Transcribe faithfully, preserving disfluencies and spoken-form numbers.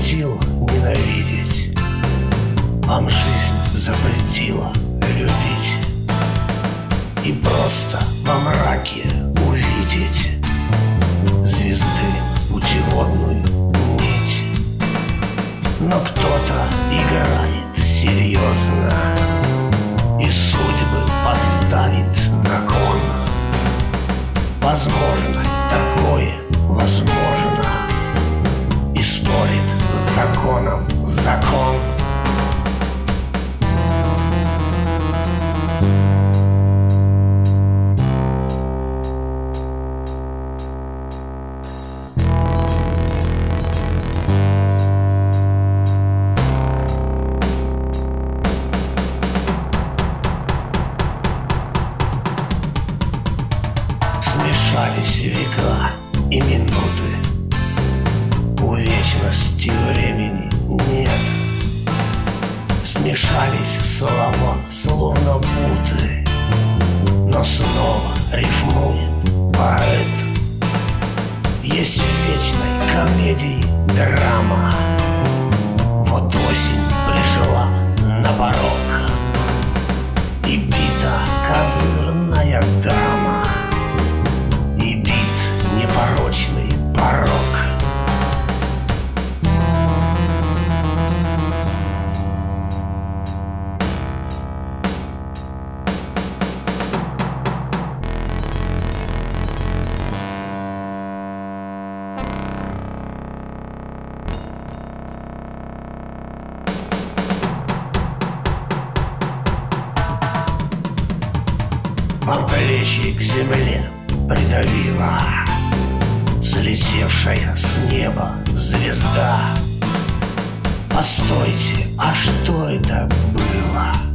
запретил ненавидеть, вам жизнь запретила любить, и просто во мраке увидеть звезды путеводную нить. Но кто-то играет серьезно и судьбы поставит на кон. Возможно, такое возможно, и спорит с законом закон. Смешались века и минуты, у вечности времени нет. Смешались слова, словно буты, но снова рифмует поэт. Есть в вечной комедии драма, вот осень пришла на порог, и бита козырная дама, и бит непорочный порог. Вам плечи к земле придавила залетевшая с неба звезда. Постойте, а что это было?